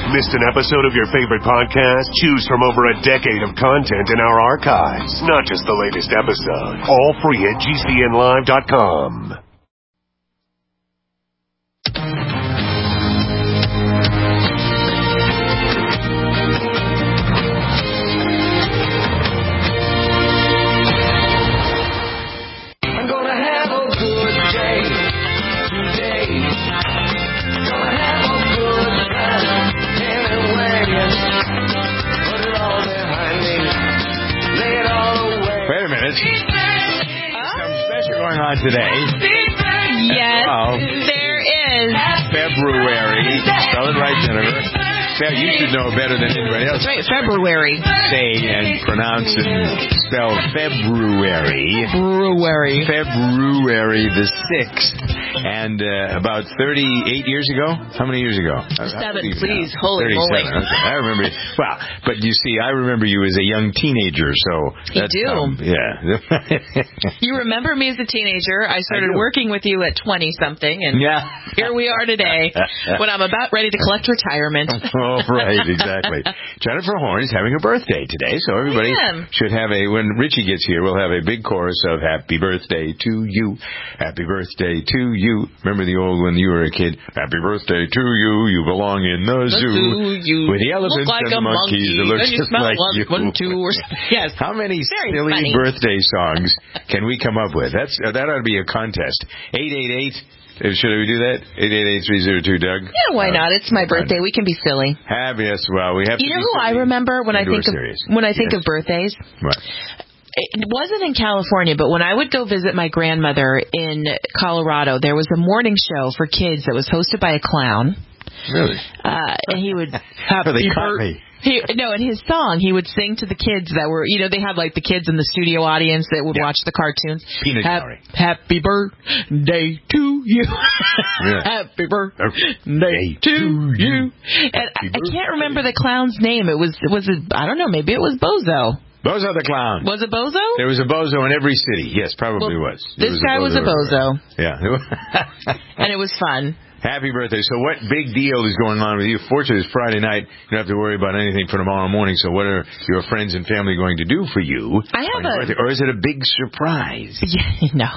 Missed an episode of your favorite podcast? Choose from over a decade of content in our archives. Not just the latest episode. All free at GCNlive.com. Today. Yes, there is. February. Spell it right, Jennifer. You should know better than anybody else. That's right, February. Say and pronounce and spell February. February the 6th. And about 38 years ago? How many years ago? 7, please. Holy moly. Okay. I remember you. Well, but you see, I remember you as a young teenager, so... You do? Yeah. You remember me as a teenager. I started working with you at 20-something, and here we are today when I'm about ready to collect retirement. Oh, right, exactly. Jennifer Horn is having a birthday today, so everybody should have when Richie gets here, we'll have a big chorus of Happy Birthday to you, Happy Birthday to you. Remember the old when you were a kid? Happy birthday to you, you belong in the zoo. You with the elephants look like and the monkeys that look just like you. 1, 2, or yes. How many silly birthday songs can we come up with? That ought to be a contest. 888. Should we do that? 888-302-DOUG? Yeah, why not? It's my birthday. We can be silly. Yes, well, we have to. You know who I remember when I think of birthdays? What? It wasn't in California, but when I would go visit my grandmother in Colorado, there was a morning show for kids that was hosted by a clown. Really? And he would they caught me. In his song, he would sing to the kids that were, they had like the kids in the studio audience that would watch the cartoons. Peanut gallery. Happy birthday to you. Happy birthday to you. And I can't remember the clown's name. It was I don't know, maybe it was Bozo. Bozo the Clown. Was it Bozo? There was a Bozo in every city. Yes, probably was. This guy was a Bozo. Yeah. And it was fun. Happy birthday. So what big deal is going on with you? Fortunately, it's Friday night. You don't have to worry about anything for tomorrow morning. So what are your friends and family going to do for you? Or is it a big surprise? Yeah, no,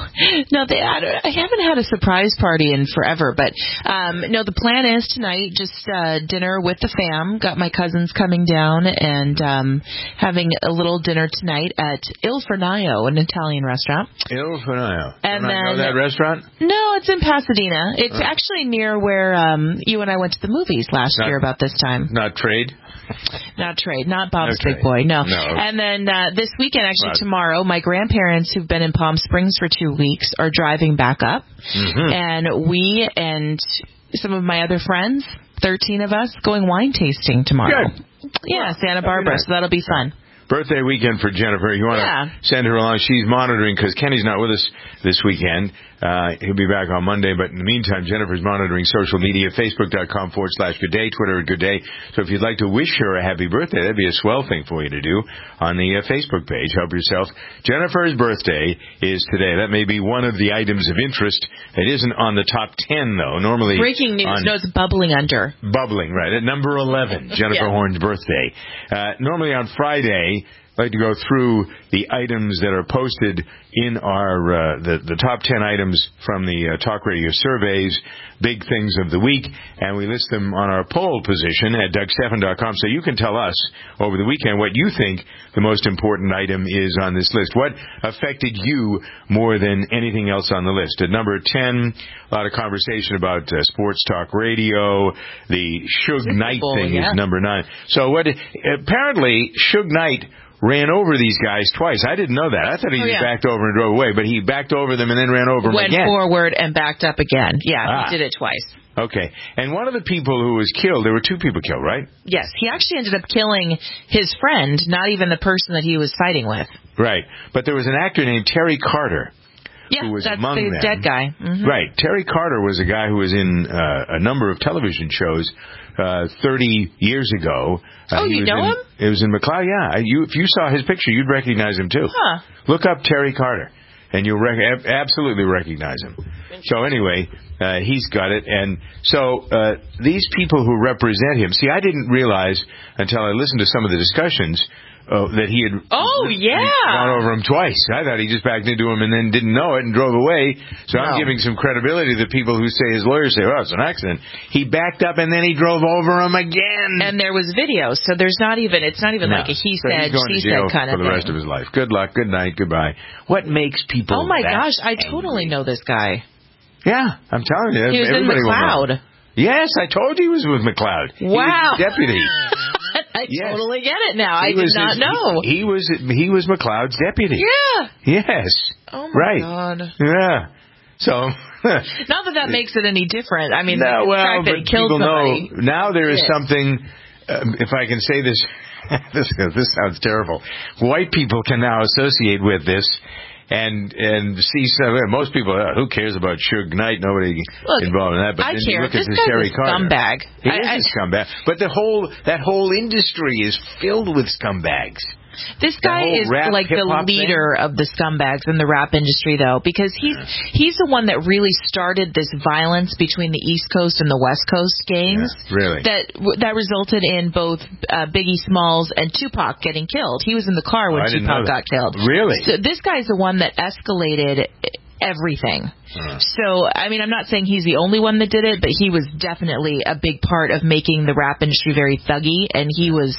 I haven't had a surprise party in forever. But, no, the plan is tonight, just dinner with the fam. Got my cousins coming down and having a little dinner tonight at Il Fornaio, an Italian restaurant. Il Fornaio. And then, know that restaurant? No, it's in Pasadena. It's actually near where you and I went to the movies last year about this time. Not Trade? Not Trade. Not Bob's Big Boy. No. And then this weekend, actually tomorrow, my grandparents who've been in Palm Springs for 2 weeks are driving back up. Mm-hmm. And we and some of my other friends, 13 of us, going wine tasting tomorrow. Good. Yeah, Santa Barbara. So that'll be fun. Birthday weekend for Jennifer. You want to send her along? She's monitoring because Kenny's not with us this weekend. He'll be back on Monday. But in the meantime, Jennifer's monitoring social media, Facebook.com/Good Day, Twitter at Good Day. So if you'd like to wish her a happy birthday, that'd be a swell thing for you to do on the Facebook page. Help yourself. Jennifer's birthday is today. That may be one of the items of interest. It isn't on the top 10, though. Normally, breaking news. No, it's bubbling under. Bubbling, right. At number 11, Jennifer Horn's birthday. Normally on Friday, I'd like to go through the items that are posted in our the top 10 items from the Talk Radio surveys, big things of the week, and we list them on our poll position at DougStephan.com, so you can tell us over the weekend what you think the most important item is on this list. What affected you more than anything else on the list? At number 10, a lot of conversation about sports talk radio. The Suge Knight thing is number 9. So apparently Suge Knight ran over these guys twice. I didn't know that. I thought he just backed over and drove away, but he backed over them and then ran over them again. Went forward and backed up again. Yeah, he did it twice. Okay. And one of the people who was killed, there were 2 people killed, right? Yes. He actually ended up killing his friend, not even the person that he was fighting with. Right. But there was an actor named Terry Carter. Yeah, who was that's among the them. dead guy. Mm-hmm. Right. Terry Carter was a guy who was in a number of television shows 30 years ago. You know him? It was in McLeod, yeah. If you saw his picture, you'd recognize him, too. Huh. Look up Terry Carter, and you'll absolutely recognize him. So anyway, He's got it. And so these people who represent him, see, I didn't realize until I listened to some of the discussions that he had gone over him twice. I thought he just backed into him and then didn't know it and drove away. So I'm giving some credibility to the people who say, his lawyers say, it's an accident. He backed up and then he drove over him again. And there was video, so it's not even like a he said, she said kind of thing. For the rest of his life. Good luck, good night, goodbye. What makes people Oh my gosh, I angry? totally know this guy. Yeah, I'm telling you. He was in McLeod. Yes, I told you he was with McLeod. Wow. He was deputy. I totally get it now. I did not know. He was McLeod's deputy. Yeah. Yes. Oh my God. Yeah. So. Not that makes it any different. I mean, the fact that he killed somebody. Know, now there is something. If I can say this, this sounds terrible. White people can now associate with this. And see some. Most people, who cares about Suge Knight? Nobody involved in that. But I then care. You look This at guy's Terry a Carter. scumbag. He is a scumbag. But that whole industry is filled with scumbags. This guy is like the leader of the scumbags in the rap industry, though, because he's the one that really started this violence between the East Coast and the West Coast gangs. Yeah, really? That resulted in both Biggie Smalls and Tupac getting killed. He was in the car when Tupac got killed. Really? So this guy's the one that escalated everything. So, I mean, I'm not saying he's the only one that did it, but he was definitely a big part of making the rap industry very thuggy, and he was...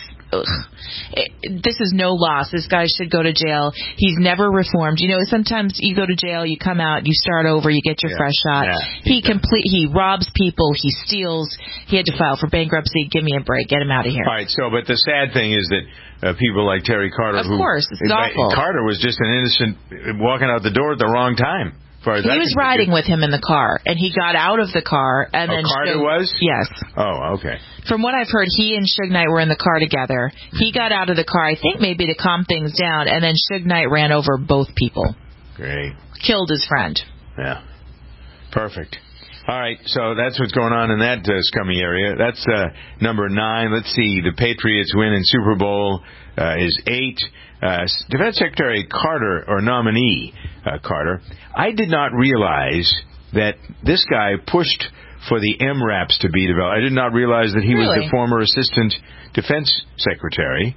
This is no loss. This guy should go to jail. He's never reformed. You know, sometimes you go to jail, you come out, you start over, you get your fresh shot. Yeah, he robs people, he steals. He had to file for bankruptcy. Give me a break. Get him out of here. All right. So, but the sad thing is that people like Terry Carter, of course, it's awful. Carter was just an innocent walking out the door at the wrong time. He was riding with him in the car, and he got out of the car, and then Carter was? Yes. Oh, okay. From what I've heard, he and Suge Knight were in the car together. He got out of the car, I think maybe to calm things down, and then Suge Knight ran over both people. Great. Killed his friend. Yeah. Perfect. All right, so that's what's going on in that scummy area. That's number 9. Let's see. The Patriots win in Super Bowl is 8. Defense Secretary Carter, or nominee Carter, I did not realize that this guy pushed for the MRAPs to be developed. I did not realize that he was the former Assistant Defense Secretary.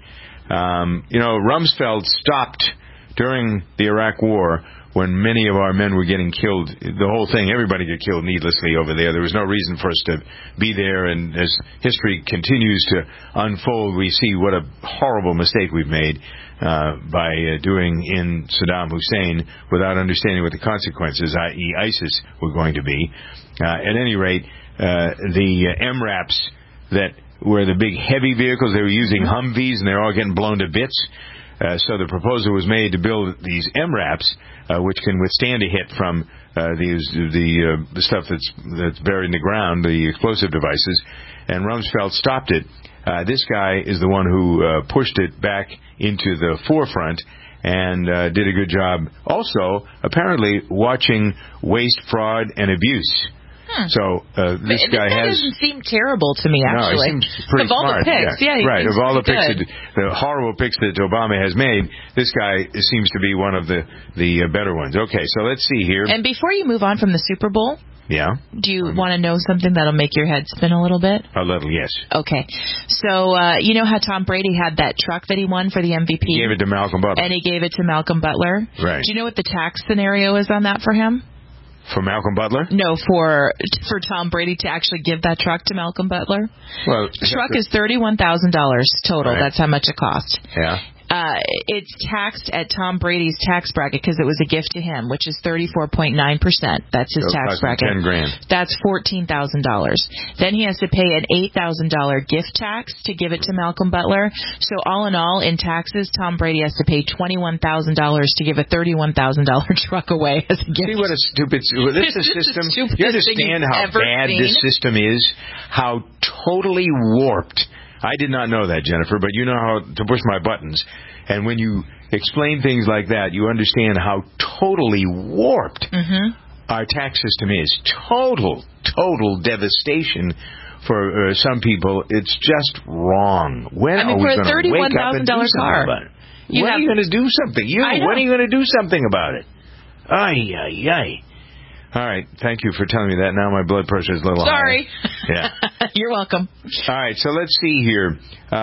Rumsfeld stopped during the Iraq War when many of our men were getting killed. The whole thing, everybody got killed needlessly over there. There was no reason for us to be there, and as history continues to unfold, we see what a horrible mistake we've made by doing in Saddam Hussein without understanding what the consequences, i.e. ISIS, were going to be. At any rate, the MRAPs that were the big heavy vehicles, they were using Humvees, and they're all getting blown to bits. So the proposal was made to build these MRAPs, which can withstand a hit from the stuff that's buried in the ground, the explosive devices. And Rumsfeld stopped it. This guy is the one who pushed it back into the forefront and did a good job. Also, apparently, watching waste, fraud, and abuse. So this guy doesn't seem terrible to me, actually. No, he seems pretty smart. Of all the picks, right. Of all the picks, the horrible picks that Obama has made, this guy seems to be one of the better ones. Okay, so let's see here. And before you move on from the Super Bowl, do you want to know something that'll make your head spin a little bit? A little, yes. Okay. So, you know how Tom Brady had that truck that he won for the MVP? He gave it to Malcolm Butler. And he gave it to Malcolm Butler. Right. Do you know what the tax scenario is on that for him? For Malcolm Butler? No, for Tom Brady to actually give that truck to Malcolm Butler. Well, the truck is $31,000 total. Right. That's how much it cost. Yeah. It's taxed at Tom Brady's tax bracket because it was a gift to him, which is 34.9%. That's his tax bracket. $10,000. That's $14,000. Then he has to pay an $8,000 gift tax to give it to Malcolm Butler. So all in all, in taxes, Tom Brady has to pay $21,000 to give a $31,000 truck away as a gift. See what a stupid... This is a system. You understand how bad this system is? How totally warped. I did not know that, Jennifer, but you know how to push my buttons. And when you explain things like that, you understand how totally warped our tax system is. Total devastation for some people. It's just wrong. When are we going to wake up and do something about it? When are you going to do something? When are you going to do something about it? Ay. All right. Thank you for telling me that. Now my blood pressure is a little Sorry. higher. Yeah. You're welcome. All right. So let's see here.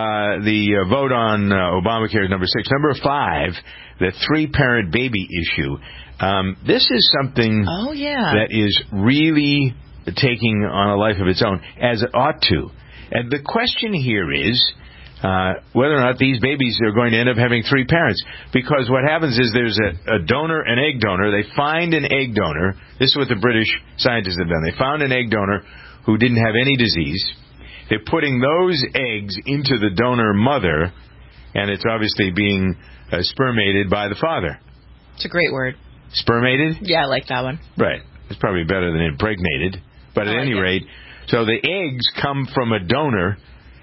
The vote on Obamacare is number 6. Number 5, the 3-parent baby issue. This is something that is really taking on a life of its own, as it ought to. And the question here is whether or not these babies are going to end up having 3 parents. Because what happens is there's a donor, an egg donor. They find an egg donor. This is what the British scientists have done. They found an egg donor who didn't have any disease. They're putting those eggs into the donor mother, and it's obviously being spermated by the father. It's a great word. Spermated? Yeah, I like that one. Right. It's probably better than impregnated. But at any rate, so the eggs come from a donor.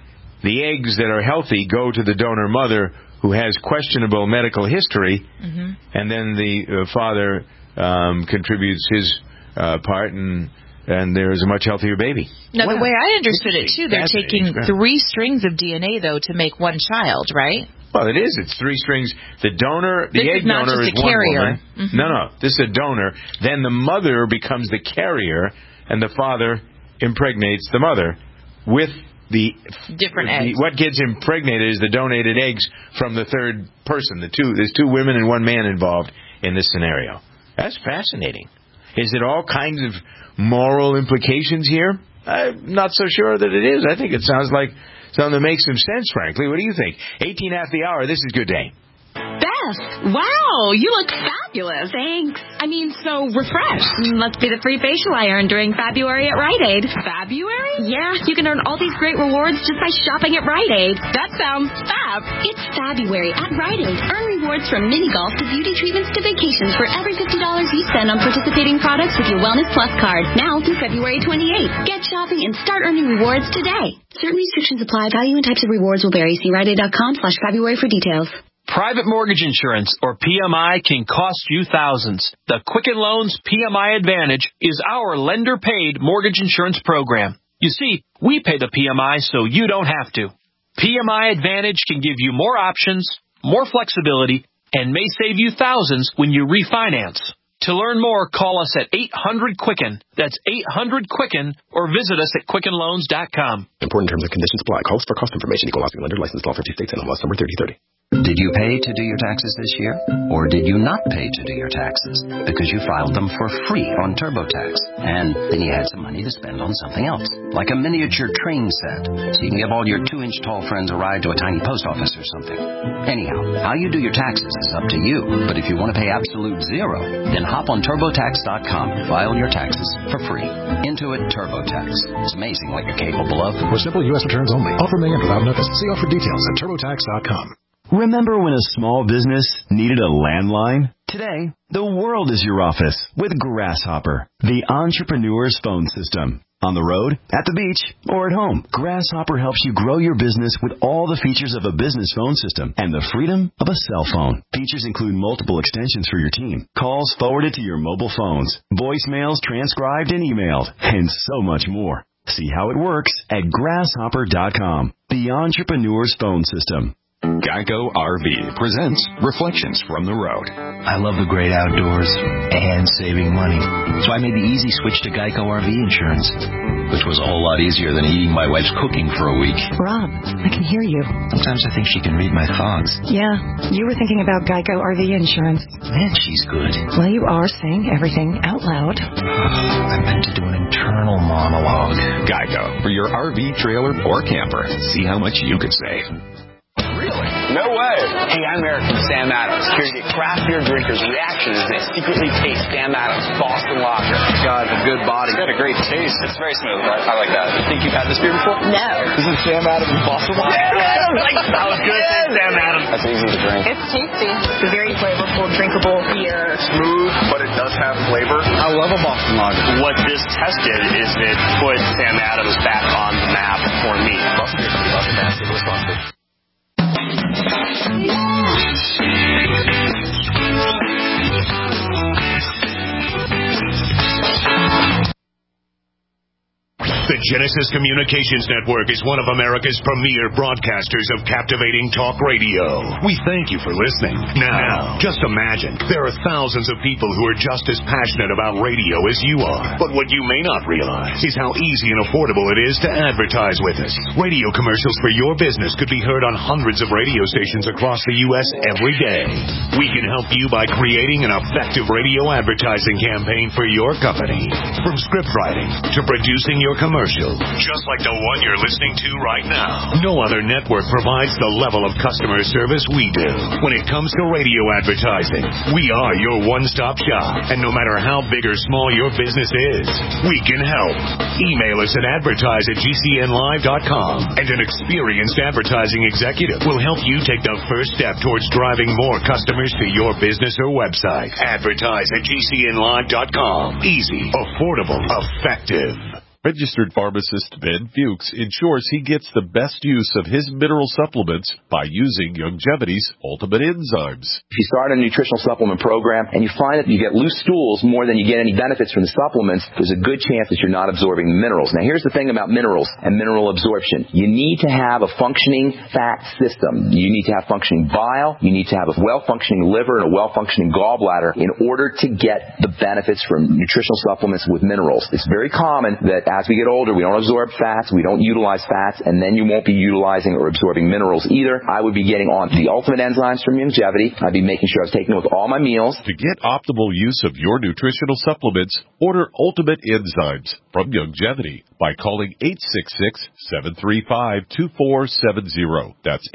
The eggs that are healthy go to the donor mother who has questionable medical history, and then the father contributes his part, and there is a much healthier baby. Now, the way I understood it, too, they're taking 3 strings of DNA, though, to make one child, right? Well, it is. It's 3 strings. The donor, the egg donor is one woman. No, this is a donor. Then the mother becomes the carrier, and the father impregnates the mother with the different eggs. What gets impregnated is the donated eggs from the third person. There's 2 women and 1 man involved in this scenario. That's fascinating. Is it all kinds of moral implications here? I'm not so sure that it is. I think it sounds like something that makes some sense, frankly. What do you think? 18 after the hour. This is Good Day. Beth, wow, you look fabulous. Thanks. I mean, so refreshed. Must be the free facial I earned during February at Rite Aid. February? Yeah, you can earn all these great rewards just by shopping at Rite Aid. That sounds fab. It's February at Rite Aid. Earn rewards from mini golf to beauty treatments to vacations for every $50 you spend on participating products with your Wellness Plus card. Now through February 28th. Get shopping and start earning rewards today. Certain restrictions apply. Value and types of rewards will vary. See RiteAid.com/February for details. Private mortgage insurance, or PMI, can cost you thousands. The Quicken Loans PMI Advantage is our lender-paid mortgage insurance program. You see, we pay the PMI so you don't have to. PMI Advantage can give you more options, more flexibility, and may save you thousands when you refinance. To learn more, call us at 800-QUICKEN. That's 800-QUICKEN, or visit us at QuickenLoans.com. Important terms and conditions apply. Calls for cost information. Equal housing lender. Licensed law 50 states and MLS number 3030. Did you pay to do your taxes this year? Or did you not pay to do your taxes because you filed them for free on TurboTax? And then you had some money to spend on something else, like a miniature train set, so you can give all your 2-inch tall friends a ride to a tiny post office or something. Anyhow, how you do your taxes is up to you. But if you want to pay absolute zero, then hop on TurboTax.com. File your taxes for free. Intuit TurboTax. It's amazing what you're capable of. For simple U.S. returns only. Offer may end without notice. See offer details at TurboTax.com. Remember when a small business needed a landline? Today, the world is your office with Grasshopper, the entrepreneur's phone system. On the road, at the beach, or at home, Grasshopper helps you grow your business with all the features of a business phone system and the freedom of a cell phone. Features include multiple extensions for your team, calls forwarded to your mobile phones, voicemails transcribed and emailed, and so much more. See how it works at Grasshopper.com, the entrepreneur's phone system. Geico RV presents Reflections from the Road. I love the great outdoors and saving money, so I made the easy switch to Geico RV insurance, which was a whole lot easier than eating my wife's cooking for a week. Rob, I can hear you. Sometimes I think she can read my thoughts. Yeah, you were thinking about Geico RV insurance. Man, she's good. Well, you are saying everything out loud. I meant to do an internal monologue. Geico, for your RV, trailer, or camper. See how much you could save. Really? No way. Hey, I'm Eric from Sam Adams, here to get craft beer drinkers' reaction as they secretly taste Sam Adams Boston Lager. God, it's a good body. It's got a great taste. It's very smooth. I like that. You think you've had this beer before? No. This is Sam Adams Boston Lager. Sam Adams! That was good. Sam Adams. That's easy to drink. It's tasty. It's a very flavorful, drinkable beer. Smooth, but it does have flavor. I love a Boston Lager. What this test did is it put Sam Adams back on the map for me. Boston beer. Boston Massive responsibility. The Genesis Communications Network is one of America's premier broadcasters of captivating talk radio. We thank you for listening. Now, just imagine, there are thousands of people who are just as passionate about radio as you are. But what you may not realize is how easy and affordable it is to advertise with us. Radio commercials for your business could be heard on hundreds of radio stations across the U.S. every day. We can help you by creating an effective radio advertising campaign for your company. From script writing to producing your commercial, just like the one you're listening to right now. No other network provides the level of customer service we do. When it comes to radio advertising, we are your one-stop shop. And no matter how big or small your business is, we can help. Email us at advertise@gcnlive.com, and an experienced advertising executive will help you take the first step towards driving more customers to your business or website. Advertise@gcnlive.com. Easy, affordable, effective. Registered pharmacist Ben Fuchs ensures he gets the best use of his mineral supplements by using Youngevity's Ultimate Enzymes. If you start a nutritional supplement program and you find that you get loose stools more than you get any benefits from the supplements, there's a good chance that you're not absorbing the minerals. Now, here's the thing about minerals and mineral absorption. You need to have a functioning fat system. You need to have functioning bile. You need to have a well-functioning liver and a well-functioning gallbladder in order to get the benefits from nutritional supplements with minerals. It's very common that as we get older, we don't absorb fats, we don't utilize fats, and then you won't be utilizing or absorbing minerals either. I would be getting on the Ultimate Enzymes from Youngevity. I'd be making sure I was taking it with all my meals. To get optimal use of your nutritional supplements, order Ultimate Enzymes from Youngevity by calling 866-735-2470. That's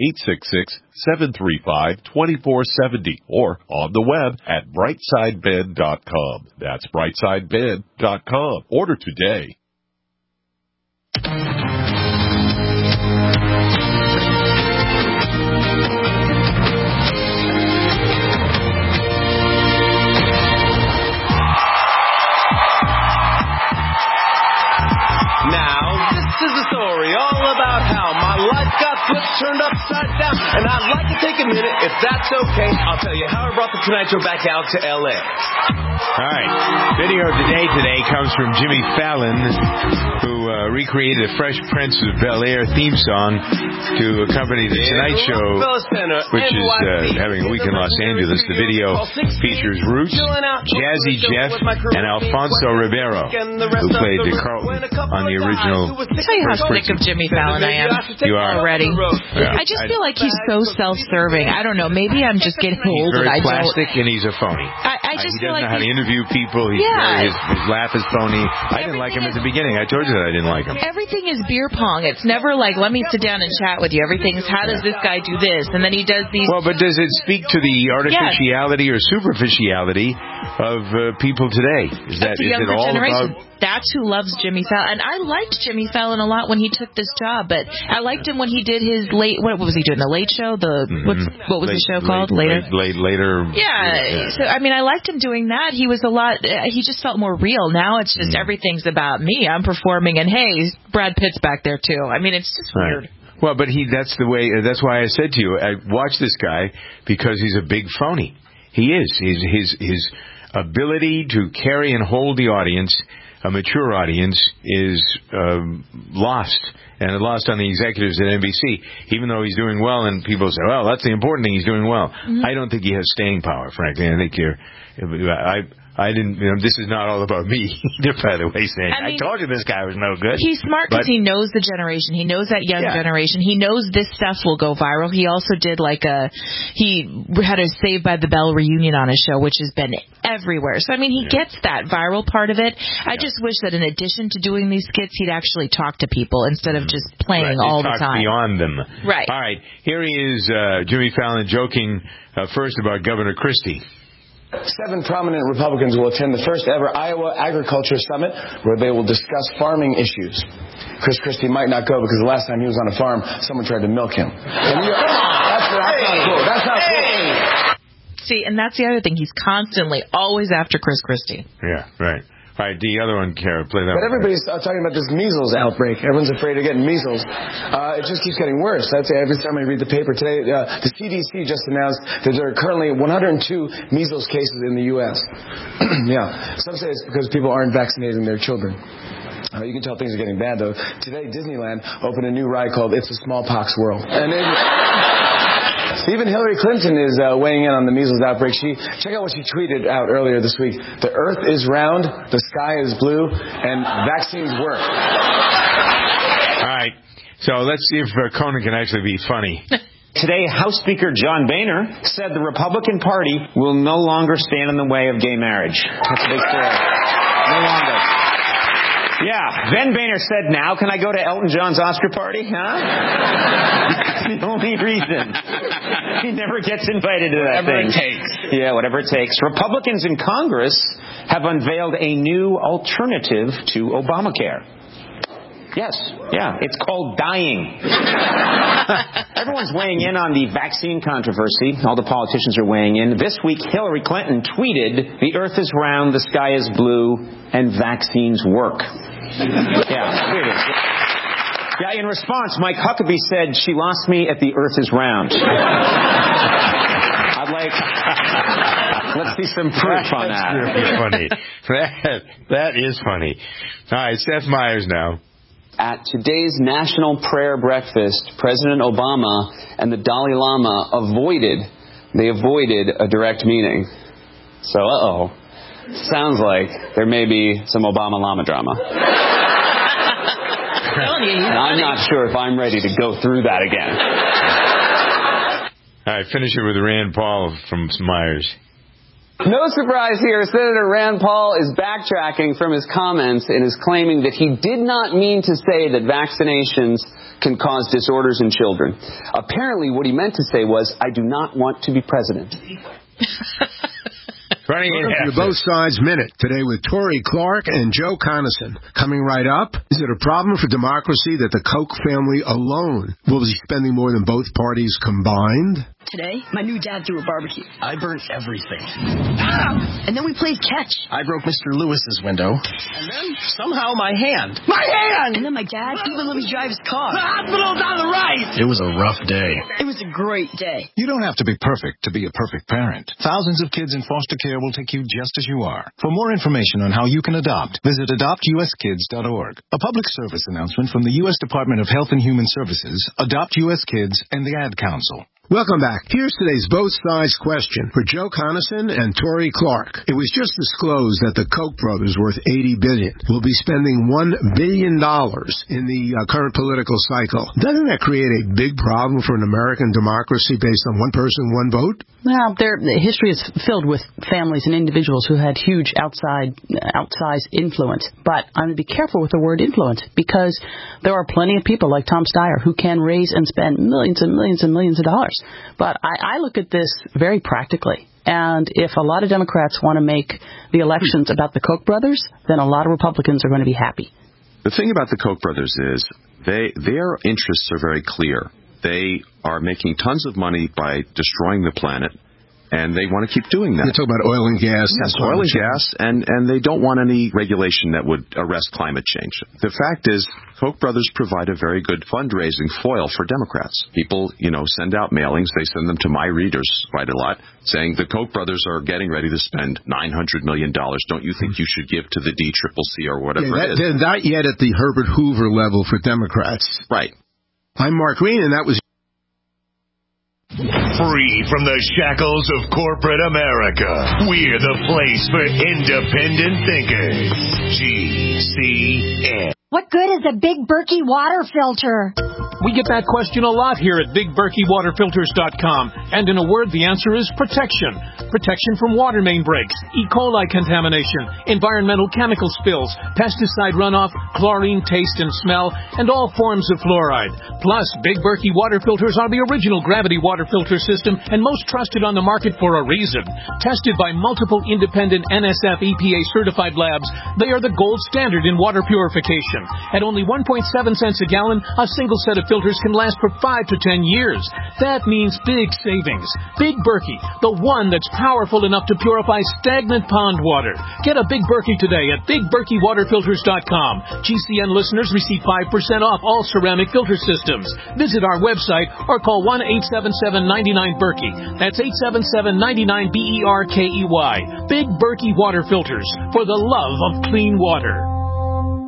866-735-2470, or on the web at brightsidebed.com. That's brightsidebed.com. Order today. Turned upside down, and I'd like to take a minute, if that's okay. I'll tell you how I brought the Tonight Show back out to L.A. All right. Video today comes from Jimmy Fallon, who recreated a Fresh Prince of Bel-Air theme song to accompany the Tonight Show, which is having a week in Los Angeles. The video features Roots, Jazzy Jeff, and Alfonso Ribeiro, who played Carlton on the original. I'll tell you how sick of Jimmy Fallon I am. You are already. Yeah. I just feel like he's so self-serving. I don't know. Maybe I'm just getting old. He's very plastic, and he's a phony. I just feel like he doesn't know how to interview people. His laugh is phony. I didn't like him at the beginning. I told you that I didn't like him. Everything is beer pong. It's never like, let me sit down and chat with you. Everything's, how does this guy do this? And then he does these. Well, but does it speak to the artificiality or superficiality of people today? Is it all generation. about... That's who loves Jimmy Fallon. And I liked Jimmy Fallon a lot when he took this job, but I liked him when he did his what was he doing? The Late Show? What was the show called? Later. Yeah. So, I mean, I liked him doing that. He was he just felt more real. Now it's just everything's about me. I'm performing, and hey, Brad Pitt's back there too. I mean, it's just weird. Well, but that's the way. That's why I said to you, I watch this guy because he's a big phony. He is. His ability to carry and hold the audience, a mature audience, is lost. And it lost on the executives at NBC, even though he's doing well, and people say, well, that's the important thing, he's doing well. Mm-hmm. I don't think he has staying power, frankly. I think I didn't, this is not all about me either, by the way, saying, I told you this guy was no good. He's smart because he knows the generation. He knows that young generation. He knows this stuff will go viral. He also did he had a Saved by the Bell reunion on his show, which has been everywhere. So, I mean, he gets that viral part of it. I just wish that in addition to doing these skits, he'd actually talk to people instead of just playing all the time. Beyond them. Right. All right. Here he is, Jimmy Fallon, joking first about Governor Christie. 7 prominent Republicans will attend the first ever Iowa Agriculture Summit, where they will discuss farming issues. Chris Christie might not go because the last time he was on a farm, someone tried to milk him. That's not cool. That's not cool. See, and that's the other thing. He's constantly always after Chris Christie. Yeah, right. All right, the other one, Kara, play that. But everybody's talking about this measles outbreak. Everyone's afraid of getting measles. It just keeps getting worse. I'd say every time I read the paper today, the CDC just announced that there are currently 102 measles cases in the U.S. Yeah. Some say it's because people aren't vaccinating their children. You can tell things are getting bad, though. Today, Disneyland opened a new ride called It's a Smallpox World. And even Hillary Clinton is weighing in on the measles outbreak. Check out what she tweeted out earlier this week. The earth is round, the sky is blue, and vaccines work. All right. So let's see if Conan can actually be funny. Today, House Speaker John Boehner said the Republican Party will no longer stand in the way of gay marriage. That's a big story. No longer. Yeah, then Boehner said, now can I go to Elton John's Oscar party? Huh? That's the only reason. He never gets invited to that thing. Whatever it takes. Yeah, whatever it takes. Republicans in Congress have unveiled a new alternative to Obamacare. Yes, yeah, it's called dying. Everyone's weighing in on the vaccine controversy. All the politicians are weighing in. This week, Hillary Clinton tweeted, the earth is round, the sky is blue, and vaccines work. Yeah, in response, Mike Huckabee said, she lost me at the earth is round. I'd like... Let's see some proof on that. That's really funny. That is funny. All right, Seth Meyers now. At today's National Prayer Breakfast, President Obama and the Dalai Lama avoided a direct meeting. So, sounds like there may be some Obama-Lama drama. And I'm not sure if I'm ready to go through that again. All right, finish it with Rand Paul from Myers. No surprise here, Senator Rand Paul is backtracking from his comments and is claiming that he did not mean to say that vaccinations can cause disorders in children. Apparently what he meant to say was, I do not want to be president. Welcome to the Both Sides Minute, today with Tori Clark and Joe Conason. Coming right up, is it a problem for democracy that the Koch family alone will be spending more than both parties combined? Today, my new dad threw a barbecue. I burnt everything. And then we played catch. I broke Mr. Lewis's window. And then, somehow, my hand. My hand! And then my dad even let me drive his car. The hospital's on the right! It was a rough day. It was a great day. You don't have to be perfect to be a perfect parent. Thousands of kids in foster care will take you just as you are. For more information on how you can adopt, visit adoptuskids.org. A public service announcement from the U.S. Department of Health and Human Services, Adopt U.S. Kids, and the Ad Council. Welcome back. Here's today's Both Sides question for Joe Conason and Tori Clark. It was just disclosed that the Koch brothers, worth $80 billion, will be spending $1 billion in the current political cycle. Doesn't that create a big problem for an American democracy based on one person, one vote? Well, history is filled with families and individuals who had huge outsized influence. But I'm going to be careful with the word influence, because there are plenty of people like Tom Steyer who can raise and spend millions and millions and millions of dollars. But I look at this very practically. And if a lot of Democrats want to make the elections about the Koch brothers, then a lot of Republicans are going to be happy. The thing about the Koch brothers is their interests are very clear. They are making tons of money by destroying the planet, and they want to keep doing that. You're talking about oil and gas. Yes, oil and gas, and they don't want any regulation that would arrest climate change. The fact is, Koch brothers provide a very good fundraising foil for Democrats. People, send out mailings. They send them to my readers quite a lot, saying the Koch brothers are getting ready to spend $900 million. Don't you think you should give to the DCCC or whatever it is? They're not yet at the Herbert Hoover level for Democrats. Right. I'm Mark Green, and that was... Free from the shackles of corporate America, we're the place for independent thinkers. GCN. What good is a Big Berkey water filter? We get that question a lot here at BigBerkeyWaterFilters.com. And in a word, the answer is protection. Protection from water main breaks, E. coli contamination, environmental chemical spills, pesticide runoff, chlorine taste and smell, and all forms of fluoride. Plus, Big Berkey water filters are the original gravity water filter system and most trusted on the market for a reason. Tested by multiple independent NSF EPA certified labs, they are the gold standard in water purification. At only 1.7 cents a gallon, a single set of filters can last for 5 to 10 years. That means big savings. Big Berkey, the one that's powerful enough to purify stagnant pond water. Get a Big Berkey today at BigBerkeyWaterFilters.com. GCN listeners receive 5% off all ceramic filter systems. Visit our website or call 1-877-99-BERKEY. That's 877-99-BERKEY. Big Berkey Water Filters, for the love of clean water.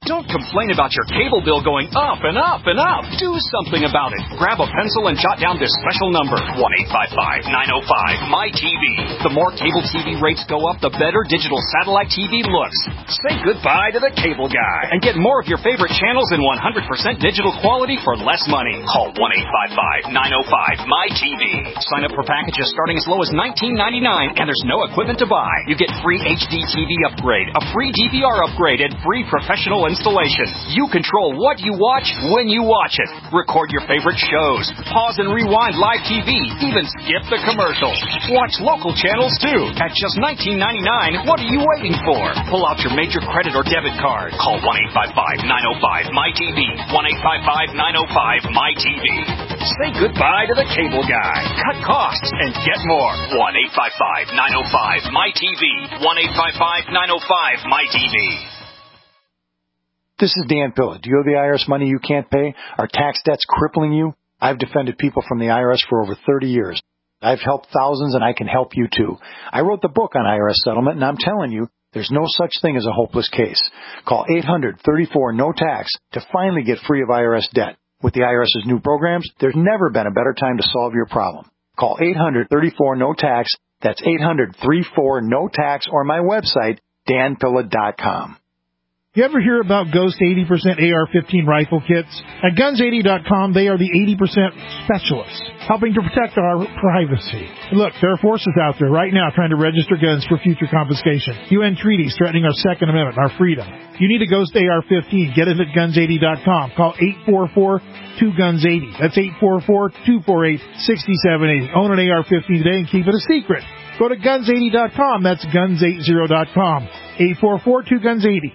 Don't complain about your cable bill going up and up and up. Do something about it. Grab a pencil and jot down this special number, 1-855-905-MY-TV. The more cable TV rates go up, the better digital satellite TV looks. Say goodbye to the cable guy and get more of your favorite channels in 100% digital quality for less money. Call 1-855-905-MY-TV. Sign up for packages starting as low as $19.99, and there's no equipment to buy. You get free HD TV upgrade, a free DVR upgrade, and free professional installation. You control what you watch when you watch it. Record your favorite shows. Pause and rewind live TV. Even skip the commercials. Watch local channels too. At just $19.99, what are you waiting for? Pull out your major credit or debit card. Call 1-855-905-MY-TV. 1-855-905-MY-TV. Say goodbye to the cable guy. Cut costs and get more. 1-855-905-MY-TV. 1-855-905-MY-TV. This is Dan Pilla. Do you owe the IRS money you can't pay? Are tax debts crippling you? I've defended people from the IRS for over 30 years. I've helped thousands, and I can help you too. I wrote the book on IRS settlement, and I'm telling you, there's no such thing as a hopeless case. Call 800-34-NO-TAX to finally get free of IRS debt. With the IRS's new programs, there's never been a better time to solve your problem. Call 800-34-NO-TAX. That's 800-34-NO-TAX, or my website, danpilla.com. You ever hear about Ghost 80% AR-15 rifle kits? At Guns80.com, they are the 80% specialists, helping to protect our privacy. Look, there are forces out there right now trying to register guns for future confiscation. UN treaties threatening our Second Amendment, our freedom. You need a Ghost AR-15. Get it at Guns80.com. Call 844-2-GUNS-80. That's 844-248-6780. Own an AR-15 today and keep it a secret. Go to Guns80.com. That's Guns80.com. 844-2-GUNS-80.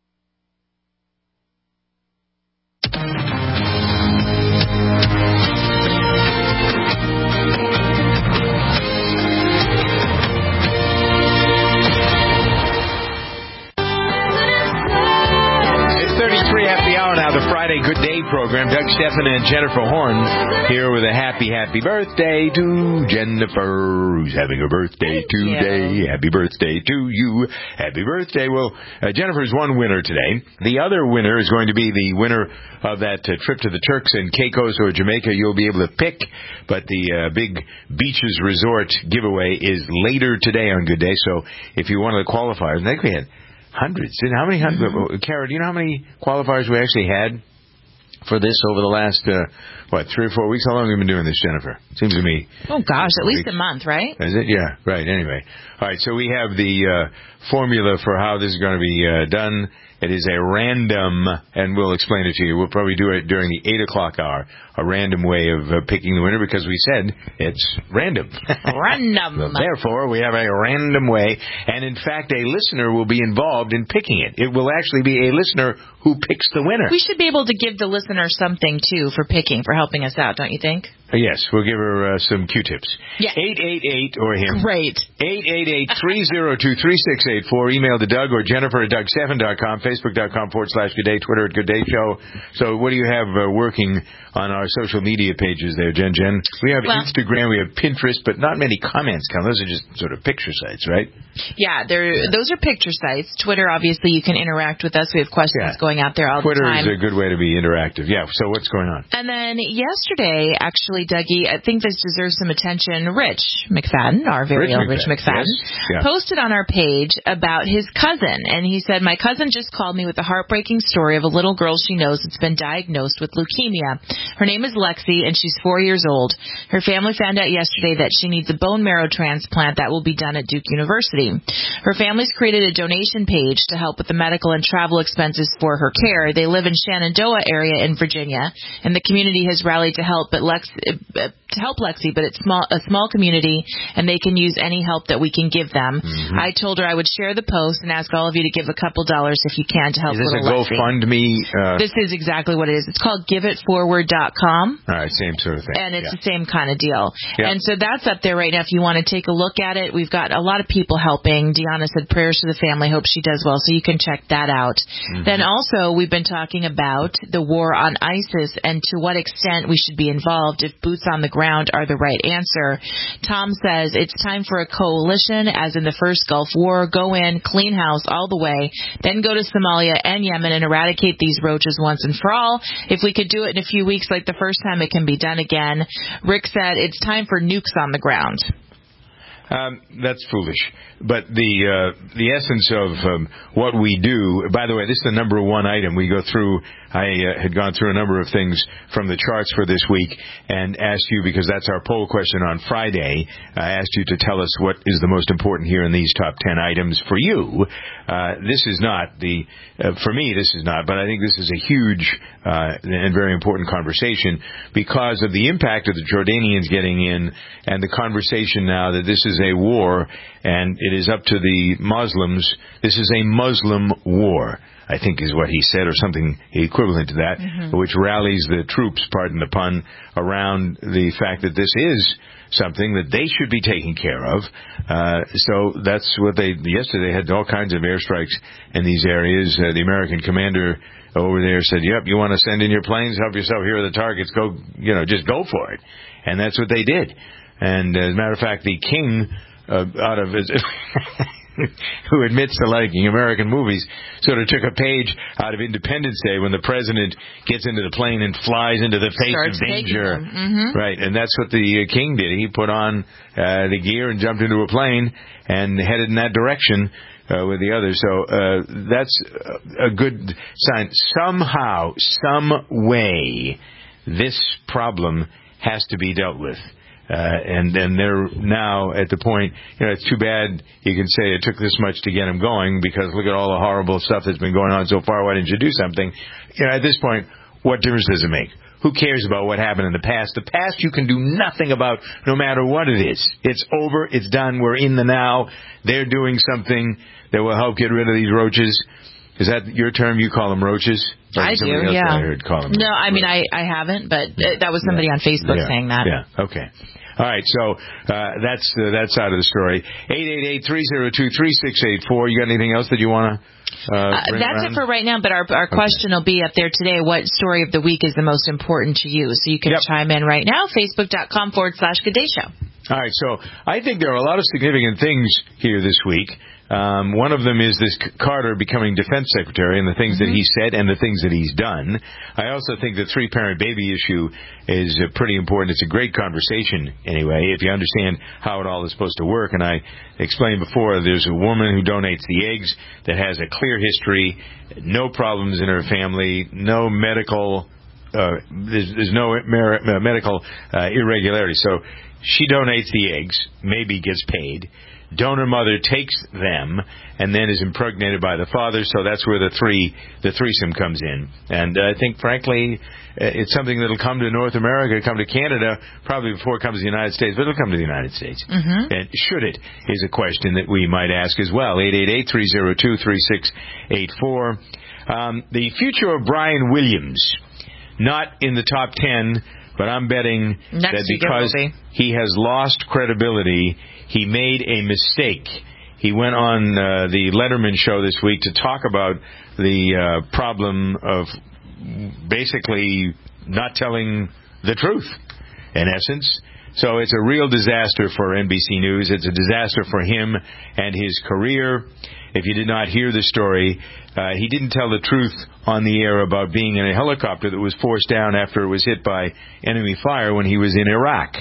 Now, the Friday Good Day program. Doug Stephan and Jennifer Horn here with a happy birthday to Jennifer, who's having a birthday today. Happy birthday to you. Happy birthday. Well, Jennifer's one winner today. The other winner is going to be the winner of that trip to the Turks and Caicos or Jamaica. You'll be able to pick, but the big Beaches Resort giveaway is later today on Good Day. So if you want to qualify, I think we had hundreds. How many? Kara, do you know how many qualifiers we actually had for this over the last, 3 or 4 weeks? How long have we been doing this, Jennifer? Seems to me. Oh, gosh, at least a month, right? Is it? Yeah, right. Anyway. All right, so we have the formula for how this is going to be done. It is a random, and we'll explain it to you. We'll probably do it during the 8 o'clock hour, a random way of picking the winner, because we said it's random. Random. So therefore, we have a random way, and in fact, a listener will be involved in picking it. It will actually be a listener who picks the winner. We should be able to give the listener something, too, for picking, for helping us out, don't you think? Yes, we'll give her some Q-tips. Yeah. 888 or him. Great. 888-302-3684. Email to Doug or Jennifer at DougStephan.com. Facebook.com/Good Day. Twitter at Good Day Show. So what do you have working on our social media pages there, Jen? We have Instagram, we have Pinterest, but not many comments come. Those are just sort of picture sites, right? Yeah, those are picture sites. Twitter, obviously, you can interact with us. We have questions going out there all Twitter the time. Twitter is a good way to be interactive. Yeah, so what's going on? And then yesterday, actually, Dougie, I think this deserves some attention. Rich McFadden, our very own Rich McFadden, posted on our page about his cousin. And he said, my cousin just called me with a heartbreaking story of a little girl she knows that's been diagnosed with leukemia. Her name is Lexi, and she's 4 years old. Her family found out yesterday that she needs a bone marrow transplant that will be done at Duke University. Her family's created a donation page to help with the medical and travel expenses for her care. They live in Shenandoah area in Virginia, and the community has rallied to help Lexi, but it's a small community, and they can use any help that we can give them. Mm-hmm. I told her I would share the post and ask all of you to give a couple dollars if you can to help little Lexi. Is this a GoFundMe? This is exactly what it is. It's called GiveItForward.com. All right, same sort of thing. And it's the same kind of deal. Yep. And so that's up there right now if you want to take a look at it. We've got a lot of people helping. Deanna said prayers to the family. Hope she does well, so you can check that out. Mm-hmm. Then also we've been talking about the war on ISIS and to what extent we should be involved if boots on the ground ground are the right answer. Tom says it's time for a coalition, as in the first Gulf War. Go in, clean house all the way, then go to Somalia and Yemen and eradicate these roaches once and for all. If we could do it in a few weeks like the first time, it can be done again. Rick said it's time for nukes on the ground. That's foolish. But the essence of what we do, by the way, this is the number one item. We go through, I had gone through a number of things from the charts for this week and asked you, because that's our poll question on Friday, I asked you to tell us what is the most important here in these top 10 items for you. This is not for me, this is not, but I think this is a huge and very important conversation because of the impact of the Jordanians getting in and the conversation now that this is a war and it is up to the Muslims. This is a Muslim war, I think is what he said, or something equivalent to that, which rallies the troops, pardon the pun, around the fact that this is something that they should be taking care of. So that's what yesterday had all kinds of airstrikes in these areas. The American commander over there said, yep, you want to send in your planes, help yourself, here are the targets, go, just go for it. And that's what they did. And as a matter of fact, the king, out of his, who admits to liking American movies, sort of took a page out of Independence Day when the president gets into the plane and flies into the face of danger. Right, and that's what the king did. He put on the gear and jumped into a plane and headed in that direction with the others. So that's a good sign. Somehow, some way, this problem has to be dealt with. And they're now at the point, it's too bad you can say it took this much to get them going, because look at all the horrible stuff that's been going on so far. Why didn't you do something? At this point, what difference does it make? Who cares about what happened in the past? The past you can do nothing about, no matter what it is. It's over. It's done. We're in the now. They're doing something that will help get rid of these roaches. Is that your term? You call them roaches? I do, yeah. I heard call them no, I mean, I haven't, but that was somebody on Facebook saying that. Yeah, okay. All right, so that's that side of the story. 888-302-3684. You got anything else that you want to bring That's around? it for right now, but our question will be up there today. What story of the week is the most important to you? So you can chime in right now, facebook.com/Good Day Show. All right, so I think there are a lot of significant things here this week. One of them is this Carter becoming defense secretary and the things that he said and the things that he's done. I also think the three-parent baby issue is pretty important. It's a great conversation, anyway, if you understand how it all is supposed to work. And I explained before, there's a woman who donates the eggs that has a clear history, no problems in her family, no medical, there's no medical irregularity. So she donates the eggs, maybe gets paid. Donor mother takes them and then is impregnated by the father, so that's where the threesome comes in. And I think, frankly, it's something that'll come to North America, come to Canada, probably before it comes to the United States, but it'll come to the United States. And should it, is a question that we might ask as well. 888-302-3684. The future of Brian Williams, not in the top 10, but I'm betting that because he has lost credibility, he made a mistake. He went on the Letterman show this week to talk about the problem of basically not telling the truth, in essence. So it's a real disaster for NBC News. It's a disaster for him and his career. If you did not hear the story, he didn't tell the truth on the air about being in a helicopter that was forced down after it was hit by enemy fire when he was in Iraq.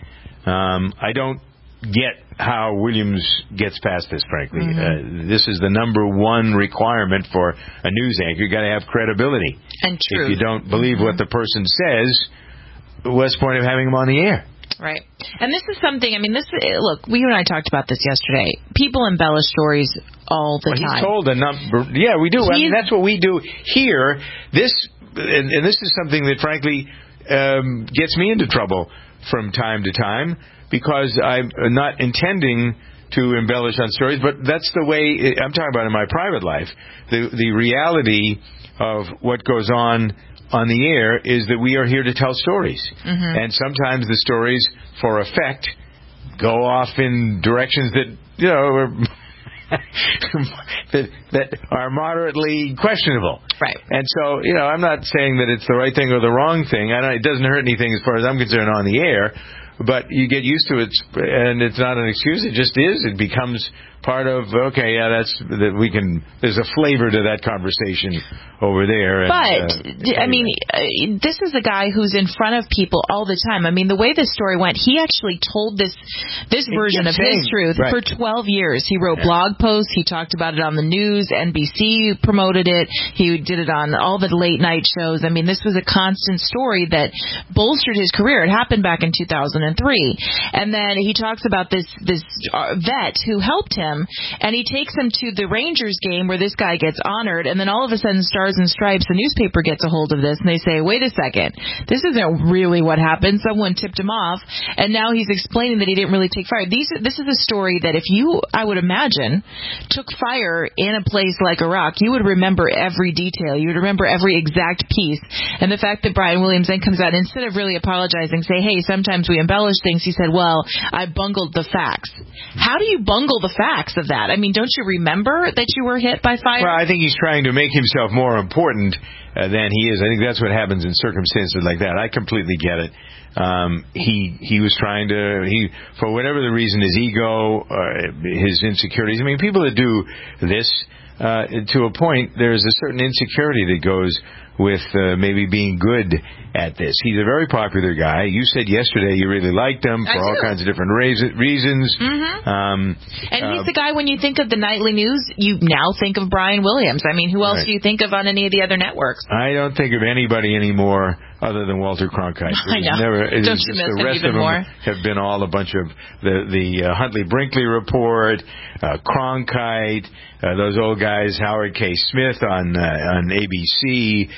I don't get how Williams gets past this, frankly. This is the number one requirement for a news anchor. You've got to have credibility. And truth. If you don't believe what the person says, what's the point of having him on the air? Right. And this is something, look, you and I talked about this yesterday. People embellish stories all the time. He's told a number. Yeah, we do. That's what we do here. This is something that, frankly, gets me into trouble from time to time, because I'm not intending to embellish on stories, but that's the way I'm talking about in my private life. The reality of what goes on the air is that we are here to tell stories. And sometimes the stories, for effect, go off in directions that, that are moderately questionable. Right. And so, I'm not saying that it's the right thing or the wrong thing. It doesn't hurt anything as far as I'm concerned on the air. But you get used to it, and it's not an excuse. It just is. It becomes part of, there's a flavor to that conversation over there. But, this is a guy who's in front of people all the time. I mean, the way this story went, he actually told this version of his truth for 12 years. He wrote blog posts. He talked about it on the news. NBC promoted it. He did it on all the late night shows. I mean, this was a constant story that bolstered his career. It happened back in 2003. And then he talks about this vet who helped him, and he takes him to the Rangers game where this guy gets honored, and then all of a sudden Stars and Stripes, the newspaper, gets a hold of this, and they say, wait a second, this isn't really what happened. Someone tipped him off, and now he's explaining that he didn't really take fire. This is a story that if you, I would imagine, took fire in a place like Iraq, you would remember every detail. You would remember every exact piece. And the fact that Brian Williams then comes out, and instead of really apologizing, say, hey, sometimes we embellish things, he said, well, I bungled the facts. How do you bungle the facts of that? I mean, don't you remember that you were hit by fire? Well, I think he's trying to make himself more important than he is. I think that's what happens in circumstances like that. I completely get it. He was trying to, for whatever the reason, his ego, his insecurities. I mean, people that do this, to a point, there's a certain insecurity that goes with maybe being good at this. He's a very popular guy. You said yesterday you really liked him for all kinds of different reasons. Mm-hmm. And he's the guy, when you think of the nightly news, you now think of Brian Williams. I mean, who else do you think of on any of the other networks? I don't think of anybody anymore other than Walter Cronkite. I know. Don't you miss him even more? Have been all a bunch of the Huntley Brinkley Report, Cronkite, those old guys, Howard K. Smith on ABC.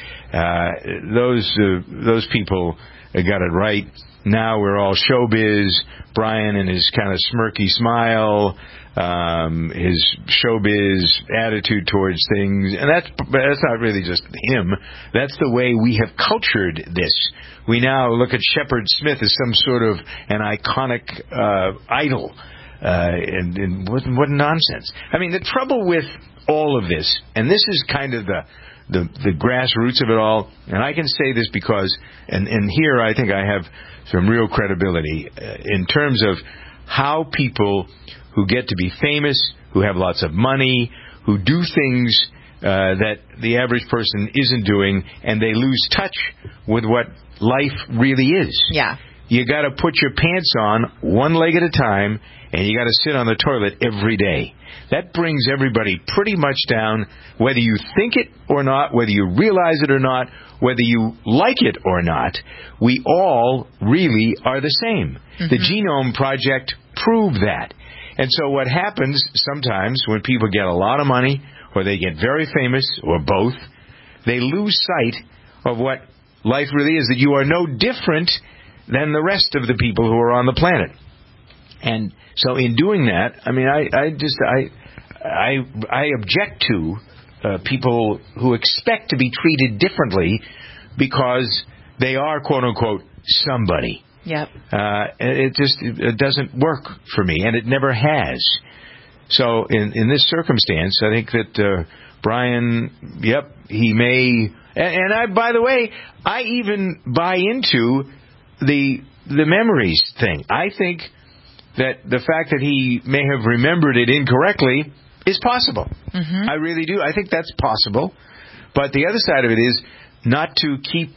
Those people got it right. Now we're all showbiz. Brian and his kind of smirky smile, his showbiz attitude towards things, and that's not really just him. That's the way we have cultured this. We now look at Shepard Smith as some sort of an iconic idol, and what nonsense. I mean, the trouble with all of this, and this is kind of the grassroots of it all, and I can say this because, and here I think I have some real credibility in terms of how people who get to be famous, who have lots of money, who do things that the average person isn't doing, and they lose touch with what life really is. Yeah. You got to put your pants on one leg at a time, and you got to sit on the toilet every day. That brings everybody pretty much down, whether you think it or not, whether you realize it or not, whether you like it or not. We all really are the same. Mm-hmm. The Genome Project proved that. And so what happens sometimes when people get a lot of money, or they get very famous, or both, they lose sight of what life really is, that you are no different than the rest of the people who are on the planet. And so in doing that, I mean, I object to people who expect to be treated differently because they are, quote unquote, somebody. Yep. It doesn't work for me, and it never has. So in this circumstance, I think that Brian, he may, and I, by the way, I even buy into the memories thing. I think that the fact that he may have remembered it incorrectly is possible. Mm-hmm. I really do. I think that's possible. But the other side of it is not to keep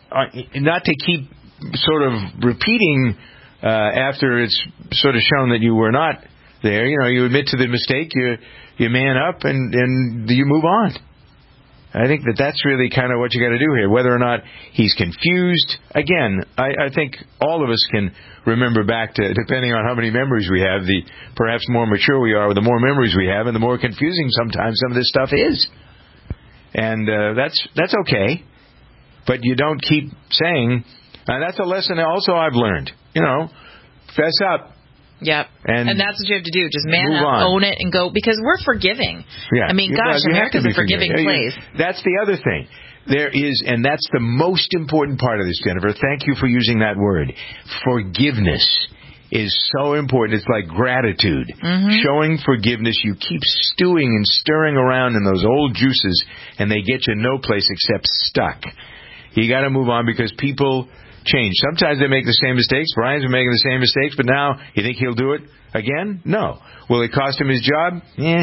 sort of repeating after it's sort of shown that you were not there. You know, you admit to the mistake, you man up, and you move on. I think that's really kind of what you got to do here. Whether or not he's confused, again, I think all of us can remember back to, depending on how many memories we have, the perhaps more mature we are, the more memories we have, and the more confusing sometimes some of this stuff is. And that's okay. But you don't keep saying, that's a lesson also I've learned. You know, fess up. Yep. And that's what you have to do. Just man up, own it, and go, because we're forgiving. Yeah. I mean, gosh, America's a forgiving place. That's the other thing. There is, and that's the most important part of this, Jennifer. Thank you for using that word. Forgiveness is so important. It's like gratitude. Showing forgiveness. You keep stewing and stirring around in those old juices, and they get you no place except stuck. You got to move on because people change. Sometimes they make the same mistakes. Brian's been making the same mistakes, but now you think he'll do it again? No. Will it cost him his job?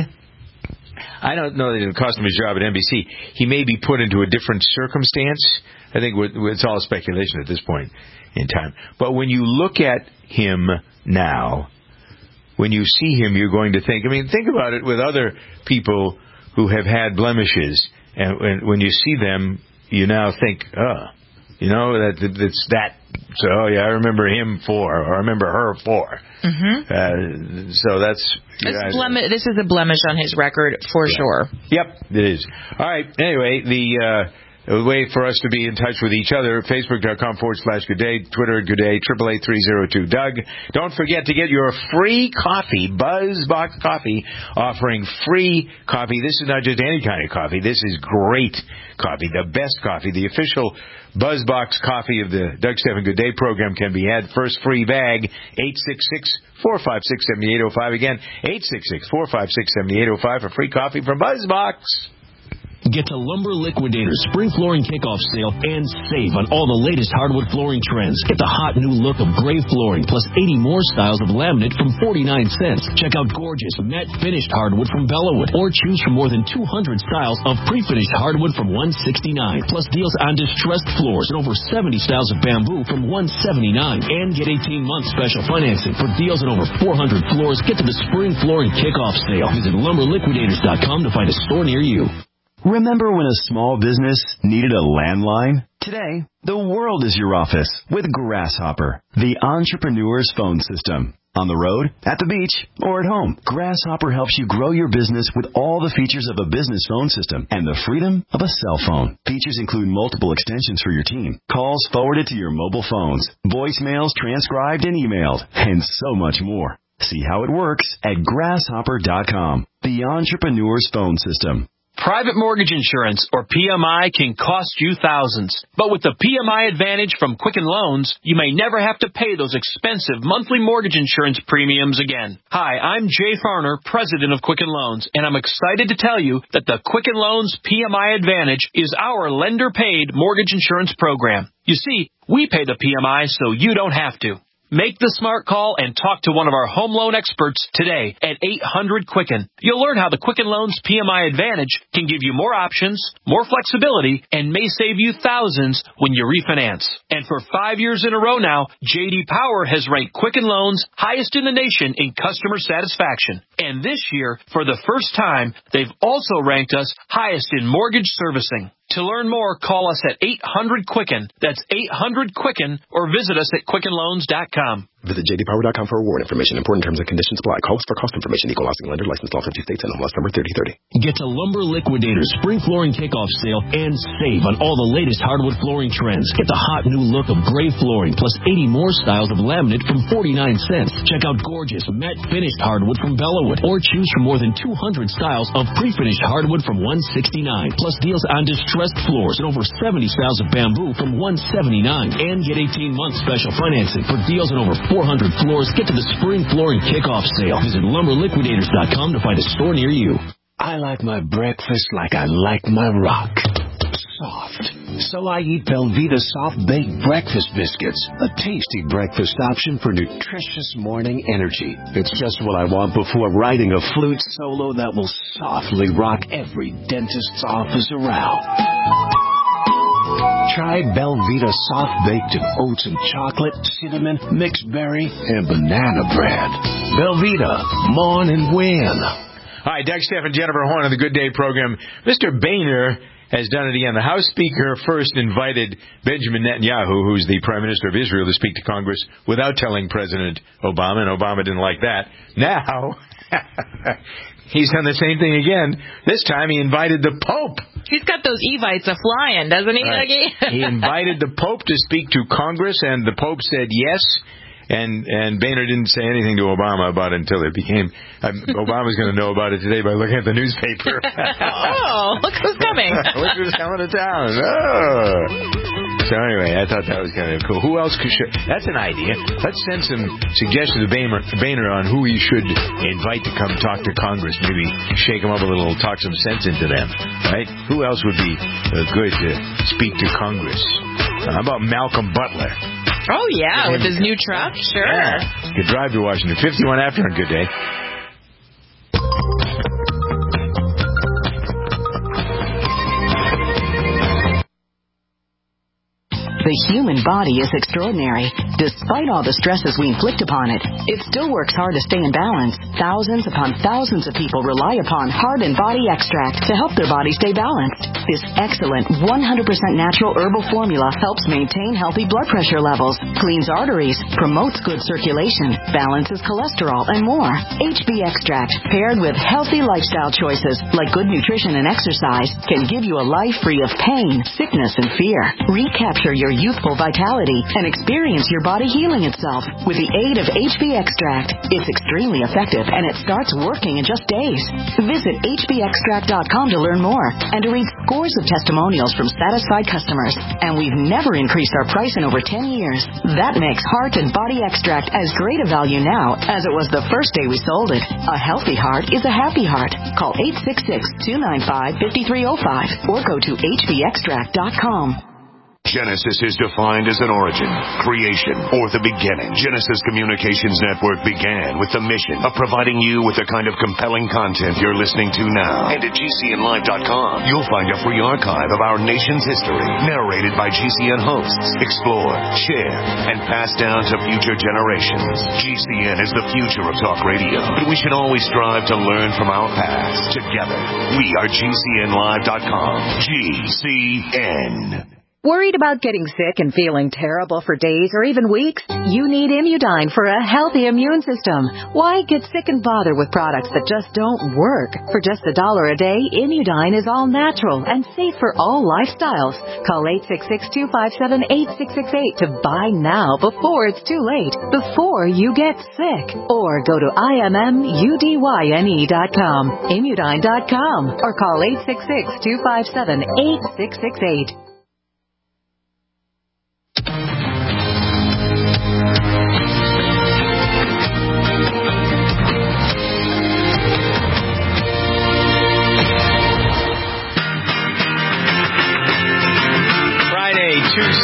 I don't know that it'll cost him his job at NBC. He may be put into a different circumstance. I think it's all speculation at this point in time. But when you look at him now, when you see him, you're going to think, think about it with other people who have had blemishes. And when you see them, you now think, it's that. So, I remember him for, or I remember her for. So that's... This is a blemish on his record for sure. Yep, it is. All right, anyway, the way for us to be in touch with each other, Facebook.com/GoodDay, Twitter at GoodDay, 888-302-DOUG. Don't forget to get your free coffee, BuzzBox Coffee, offering free coffee. This is not just any kind of coffee. This is great coffee, the best coffee. The official BuzzBox Coffee of the Doug Stephan Good Day program can be had. First free bag, 866-456-7805. Again, 866-456-7805 for free coffee from BuzzBox. Get to Lumber Liquidators Spring Flooring Kickoff Sale and save on all the latest hardwood flooring trends. Get the hot new look of gray flooring plus 80 more styles of laminate from 49 cents. Check out gorgeous matte finished hardwood from Bellawood or choose from more than 200 styles of pre-finished hardwood from $169. Plus deals on distressed floors and over 70 styles of bamboo from $179. And get 18-month special financing for deals on over 400 floors. Get to the Spring Flooring Kickoff Sale. Visit lumberliquidators.com to find a store near you. Remember when a small business needed a landline? Today, the world is your office with Grasshopper, the entrepreneur's phone system. On the road, at the beach, or at home, Grasshopper helps you grow your business with all the features of a business phone system and the freedom of a cell phone. Features include multiple extensions for your team, calls forwarded to your mobile phones, voicemails transcribed and emailed, and so much more. See how it works at grasshopper.com, the entrepreneur's phone system. Private mortgage insurance, or PMI, can cost you thousands. But with the PMI Advantage from Quicken Loans, you may never have to pay those expensive monthly mortgage insurance premiums again. Hi, I'm Jay Farner, president of Quicken Loans, and I'm excited to tell you that the Quicken Loans PMI Advantage is our lender-paid mortgage insurance program. You see, we pay the PMI so you don't have to. Make the smart call and talk to one of our home loan experts today at 800-QUICKEN. You'll learn how the Quicken Loans PMI Advantage can give you more options, more flexibility, and may save you thousands when you refinance. And for 5 years in a row now, J.D. Power has ranked Quicken Loans highest in the nation in customer satisfaction. And this year, for the first time, they've also ranked us highest in mortgage servicing. To learn more, call us at 800-QUICKEN. That's 800-QUICKEN, or visit us at QuickenLoans.com. Visit jdpower.com for award information. Important terms and conditions apply. Call us for cost information. Equal housing lender. Licensed law 50 states. NMLS number 3030. Get to Lumber Liquidators Spring Flooring Kickoff Sale and save on all the latest hardwood flooring trends. Get the hot new look of gray flooring plus 80 more styles of laminate from 49 cents. Check out gorgeous matte finished hardwood from Bellawood or choose from more than 200 styles of pre-finished hardwood from $169. Plus deals on distressed floors and over 70 styles of bamboo from $179. And get 18-month special financing for deals on over 400 floors. Get to the Spring Flooring Kickoff Sale. Visit lumberliquidators.com to find a store near you. I like my breakfast like I like my rock. Soft. So I eat Belvita Soft Baked Breakfast Biscuits, a tasty breakfast option for nutritious morning energy. It's just what I want before writing a flute solo that will softly rock every dentist's office around. Try Belvita Soft Baked in oats and chocolate, cinnamon, mixed berry, and banana bread. Belvita, mourn and win. Hi, Doug Stephan, Jennifer Horn of the Good Day program. Mr. Boehner has done it again. The House Speaker first invited Benjamin Netanyahu, who's the Prime Minister of Israel, to speak to Congress without telling President Obama, and Obama didn't like that. Now, he's done the same thing again. This time he invited the Pope. He's got those Evites a-flying, doesn't he, right. Dougie? He invited the Pope to speak to Congress, and the Pope said yes. And Boehner didn't say anything to Obama about it until it became... Obama's going to know about it today by looking at the newspaper. Oh, look who's coming. Look who's coming to town. Oh. So anyway, I thought that was kind of cool. Who else could show? That's an idea. Let's send some suggestions to Boehner on who he should invite to come talk to Congress. Maybe shake them up a little, talk some sense into them, right? Who else would be good to speak to Congress? How about Malcolm Butler? Oh, yeah, with his new truck? Sure. Yeah. Could drive to Washington. 51 after on Good Day. The human body is extraordinary. Despite all the stresses we inflict upon it, it still works hard to stay in balance. Thousands upon thousands of people rely upon Heart and Body Extract to help their body stay balanced. This excellent 100% natural herbal formula helps maintain healthy blood pressure levels, cleans arteries, promotes good circulation, balances cholesterol, and more. HB Extract, paired with healthy lifestyle choices like good nutrition and exercise, can give you a life free of pain, sickness, and fear. Recapture your youthful vitality and experience your body healing itself with the aid of HB Extract. It's extremely effective and it starts working in just days. Visit hbextract.com to learn more and to read scores of testimonials from satisfied customers. And we've never increased our price in over 10 years. That makes Heart and Body Extract as great a value now as it was the first day we sold it. A healthy heart is a happy heart. Call 866-295-5305 or go to hbextract.com. Genesis is defined as an origin, creation, or the beginning. Genesis Communications Network began with the mission of providing you with the kind of compelling content you're listening to now. And at GCNlive.com, you'll find a free archive of our nation's history, narrated by GCN hosts, explored, shared, and passed down to future generations. GCN is the future of talk radio, but we should always strive to learn from our past. Together, we are GCNlive.com. GCN. Worried about getting sick and feeling terrible for days or even weeks? You need Immudyne for a healthy immune system. Why get sick and bother with products that just don't work? For just $1 a day, Immudyne is all natural and safe for all lifestyles. Call 866-257-8668 to buy now before it's too late, before you get sick. Or go to IMMUDYNE.com, Immudyne.com, or call 866-257-8668. Friday,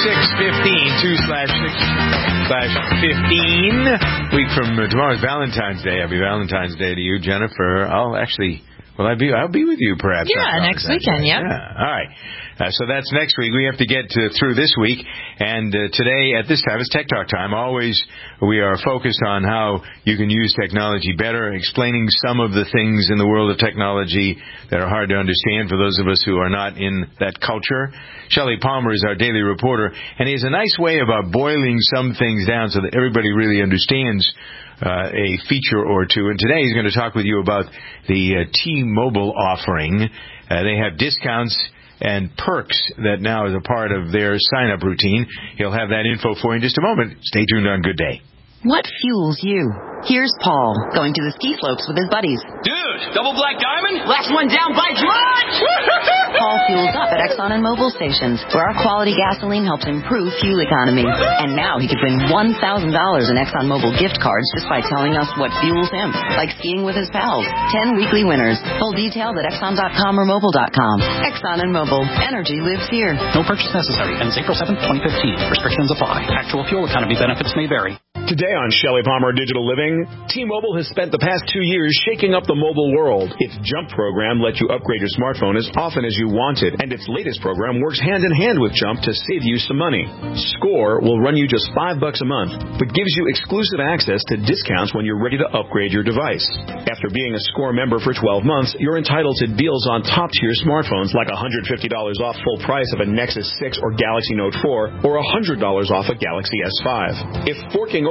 2/6/15 week from tomorrow's Valentine's Day. Happy Valentine's Day to you, Jennifer. I'll be with you perhaps. Yeah, next weekend. Yeah. All right. So that's next week. We have to get through this week. And today at this time, it's Tech Talk time. Always we are focused on how you can use technology better, explaining some of the things in the world of technology that are hard to understand for those of us who are not in that culture. Shelley Palmer is our daily reporter, and he has a nice way about boiling some things down so that everybody really understands a feature or two. And today he's going to talk with you about the T-Mobile offering. They have discounts and perks that now is a part of their sign-up routine. He'll have that info for you in just a moment. Stay tuned on Good Day. What fuels you? Here's Paul, going to the ski slopes with his buddies. Dude, double black diamond? Last one down by George! Paul fuels up at Exxon and Mobil stations, where our quality gasoline helps improve fuel economy. And now he could win $1,000 in Exxon Mobil gift cards just by telling us what fuels him, like skiing with his pals. 10 weekly winners. Full details at Exxon.com or Mobil.com. Exxon and Mobil. Energy lives here. No purchase necessary. Ends April 7th, 2015. Restrictions apply. Actual fuel economy benefits may vary. Today on Shelley Palmer Digital Living, T-Mobile has spent the past 2 years shaking up the mobile world. Its Jump program lets you upgrade your smartphone as often as you want it, and its latest program works hand in hand with Jump to save you some money. Score will run you just $5 a month, but gives you exclusive access to discounts when you're ready to upgrade your device. After being a Score member for 12 months, you're entitled to deals on top-tier smartphones like $150 off full price of a Nexus 6 or Galaxy Note 4, or $100 off a Galaxy S5. If forking over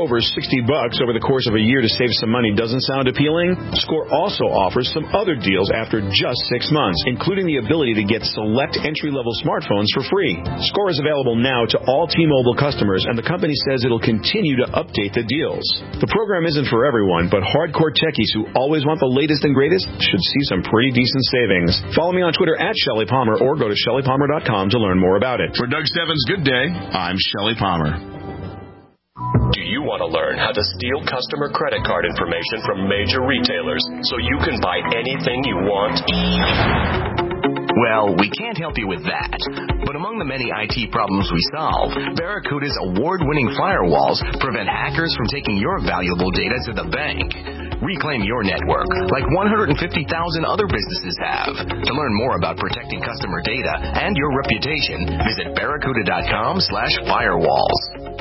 over $60 over the course of a year to save some money doesn't sound appealing? Score also offers some other deals after just 6 months, including the ability to get select entry-level smartphones for free. Score is available now to all T-Mobile customers, and the company says it'll continue to update the deals. The program isn't for everyone, but hardcore techies who always want the latest and greatest should see some pretty decent savings. Follow me on Twitter at Shelley Palmer or go to ShelleyPalmer.com to learn more about it. For Doug Stebbins' Good Day, I'm Shelley Palmer. Do you want to learn how to steal customer credit card information from major retailers so you can buy anything you want? Well, we can't help you with that. But among the many IT problems we solve, Barracuda's award-winning firewalls prevent hackers from taking your valuable data to the bank. Reclaim your network, like 150,000 other businesses have. To learn more about protecting customer data and your reputation, visit barracuda.com/firewalls.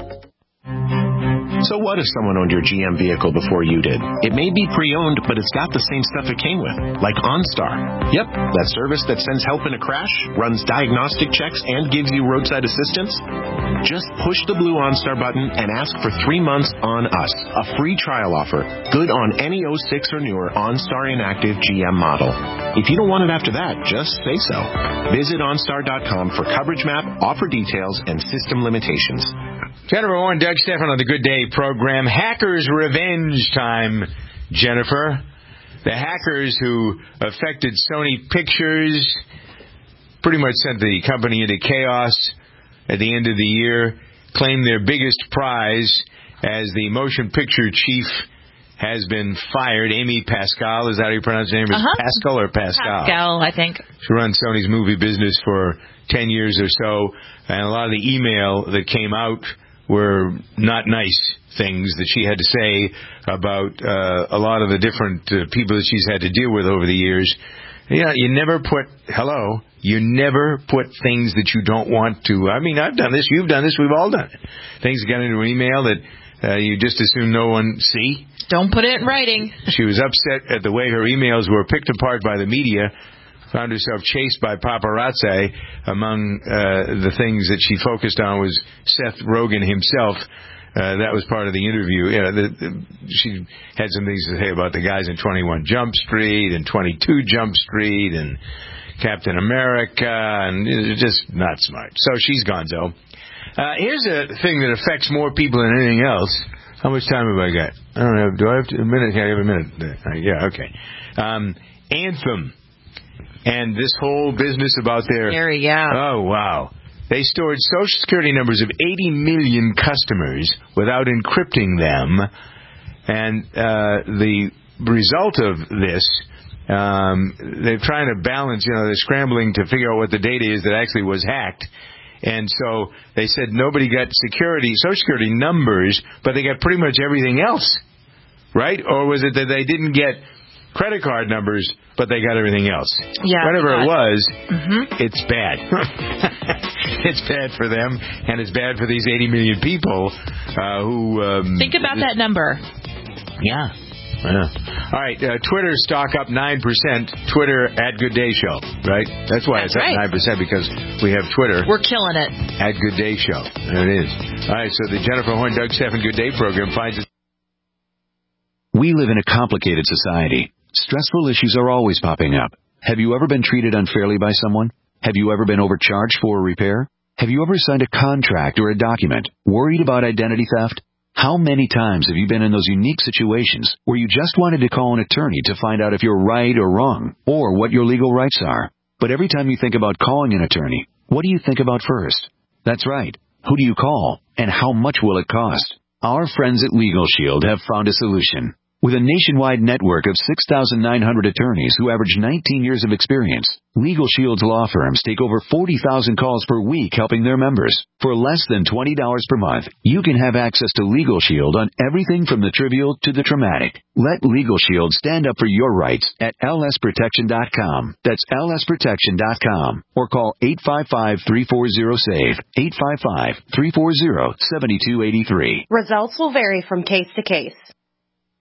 So what if someone owned your GM vehicle before you did? It may be pre-owned, but it's got the same stuff it came with, like OnStar. Yep, that service that sends help in a crash, runs diagnostic checks, and gives you roadside assistance. Just push the blue OnStar button and ask for 3 months on us, a free trial offer, good on any 06 or newer OnStar inactive GM model. If you don't want it after that, just say so. Visit OnStar.com for coverage map, offer details, and system limitations. Jennifer Horn, Doug Stephan on the Good Day program. Hackers' revenge time, Jennifer. The hackers who affected Sony Pictures pretty much sent the company into chaos at the end of the year, claimed their biggest prize as the motion picture chief has been fired. Amy Pascal, is that how you pronounce her name? Is Pascal or Pascal? Pascal, I think. She runs Sony's movie business for 10 years or so, and a lot of the email that came out were not nice things that she had to say about a lot of the different people that she's had to deal with over the years. You never put things that you don't want to. I mean, I've done this, you've done this, we've all done it. Things that got into an email that you just assume no one see. Don't put it in writing. She was upset at the way her emails were picked apart by the media. Found herself chased by paparazzi. Among the things that she focused on was Seth Rogen himself. That was part of the interview. She had some things to say about the guys in 21 Jump Street and 22 Jump Street and Captain America, and it's just not smart. So she's gonzo. Here's a thing that affects more people than anything else. How much time have I got? I don't know. Do I have a minute? Can I have a minute? Yeah, okay. Anthem. And this whole business about their... Oh, wow. They stored Social Security numbers of 80 million customers without encrypting them. And the result of this, they're trying to balance, they're scrambling to figure out what the data is that actually was hacked. And so they said nobody got Social Security numbers, but they got pretty much everything else, right? Or was it that they didn't get credit card numbers, but they got everything else? Yeah. Whatever it was, it's bad. It's bad for them, and it's bad for these 80 million people who... Think about that number. Yeah. All right, Twitter stock up 9%. Twitter at Good Day Show, right? That's why it's up 9%, because we have Twitter. We're killing it. At Good Day Show. There it is. All right, so the Jennifer Horn, Doug Stephan Good Day program finds it. We live in a complicated society. Stressful issues are always popping up. Have you ever been treated unfairly by someone? Have you ever been overcharged for a repair? Have you ever signed a contract or a document worried about identity theft? How many times have you been in those unique situations where you just wanted to call an attorney to find out if you're right or wrong, or what your legal rights are? But every time you think about calling an attorney, what do you think about first? That's right. Who do you call, and how much will it cost? Our friends at Legal Shield have found a solution. With a nationwide network of 6,900 attorneys who average 19 years of experience, Legal Shield's law firms take over 40,000 calls per week helping their members. For less than $20 per month, you can have access to Legal Shield on everything from the trivial to the traumatic. Let Legal Shield stand up for your rights at lsprotection.com. That's lsprotection.com. Or call 855-340-SAVE, 855-340-7283. Results will vary from case to case.